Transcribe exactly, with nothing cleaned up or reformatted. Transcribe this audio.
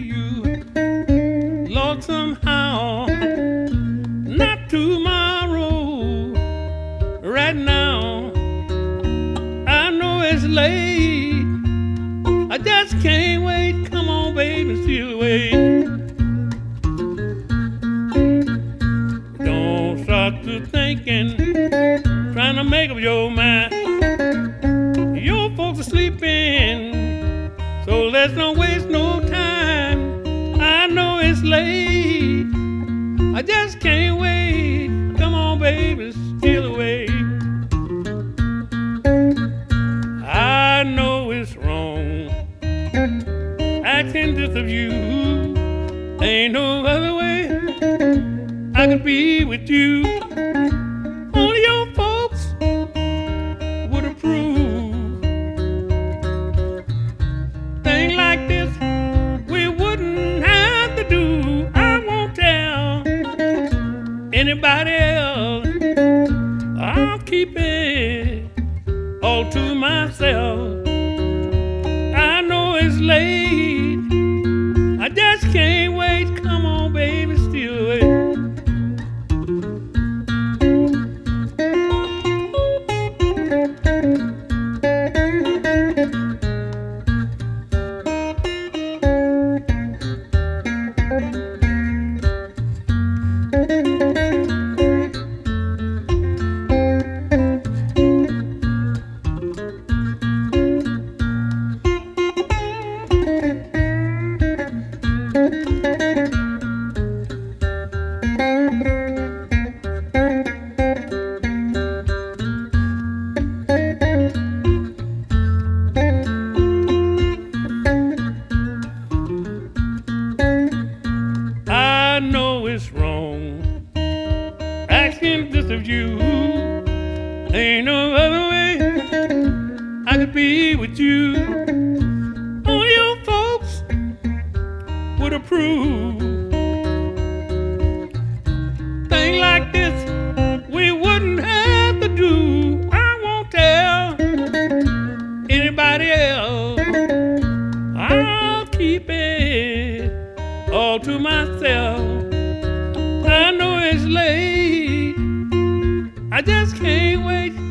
you. Lord, somehow, not tomorrow, right now. I know it's late, I just can't wait. Come on, baby, steal away. Don't start to thinking, trying to make up your mind. Your folks are sleeping, so let's not waste no time. I know it's late, I just can't wait. Come on, baby, steal away. I know it's wrong, asking this of you. Ain't no other way I could be with you. Only your folks would approve. Things like this we wouldn't have to do. I won't tell anybody else. I'll keep it all to myself. I know it's late, I just can't wait. Come on, baby, steal away. I know it's wrong, asking this of you. Ain't no other way I could be with you. Only your folks would approve. Things like this we wouldn't have to do. I won't tell anybody else. I'll keep it all to myself. I know it's late, I just can't wait.